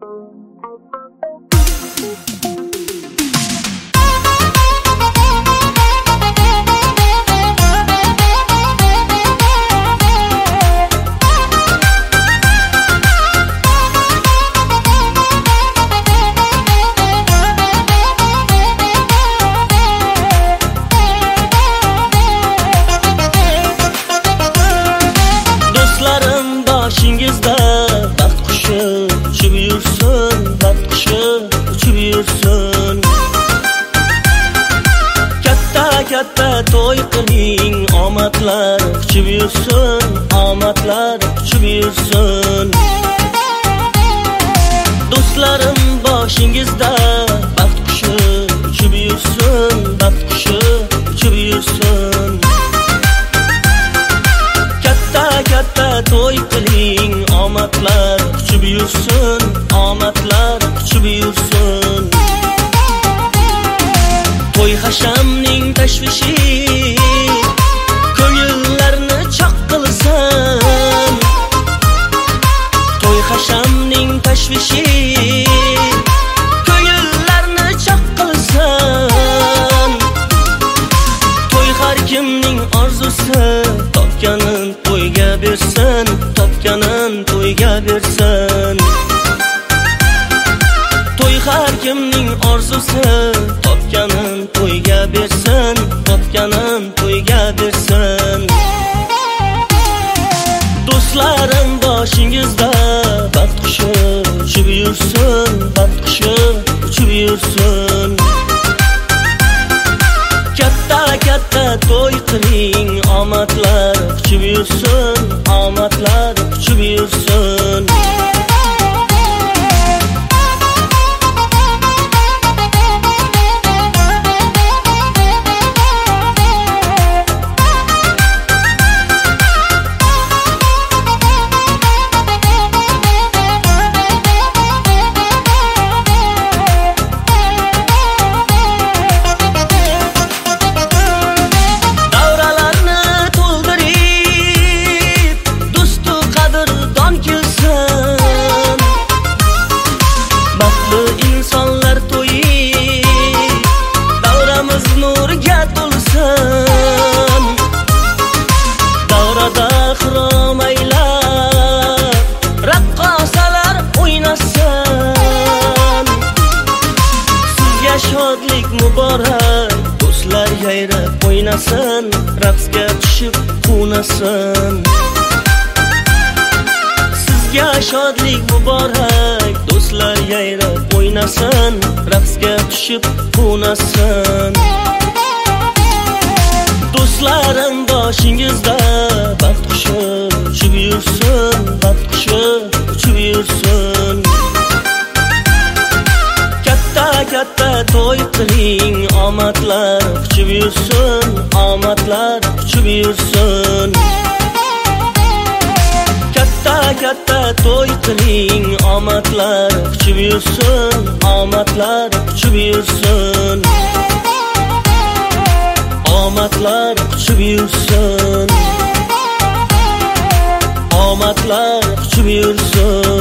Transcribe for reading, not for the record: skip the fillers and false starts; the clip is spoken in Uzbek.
Boshingizda baxt qushi uchib yursin, baxt qushi uchib yursin. Katta katta to'y qiling, omadlar quchib yursin, omadlar quchib yursin. Do'stlarim boshingizda baxt qushi uchib yursin, baxt qushi uchib yursin. Katta to'y qiling, omadlar quchib yursin, omadlar quchib yursin. To'y hashamning tashvishi ko'ngillarni choq qilsin. To'y hashamning tashvishi ko'ngillarni choq qilsin. To'y har kimning orzusi, topganin to'yga bersin, topganin to'yga bersin. To'y har kimning orzusi, topganin to'yga bersin, topganin to'yga bersin. Do'stlarim boshingizda baxt qushi uchib yursin, baxt qushi uchib yursin. Katta to'y qiling, omadlar quchib yursin, omadlar quchib yursin. İnsanlar to'yi davramiz nurga to'lsin. Davrada xiromaylar raqqosalar o'ynasin. Sizga shodlik muborak, do'stlar yayrab o'ynasin, raqsga tushib qunasin. Sizga shodlik muborak, do'stlar yayrab o'ynasin, raqsga tushib qunasin. Do'stlarim boshingizda baxt qushi uchib yursin, baxt qushi uchib yursin. Katta to'y qiling, omadlar quchib yursin, omadlar quchib yursin. Katta to'y qiling, omadlar quchib yursin, omadlar quchib yursin. Omadlar quchib yursin, omadlar quchib yursin.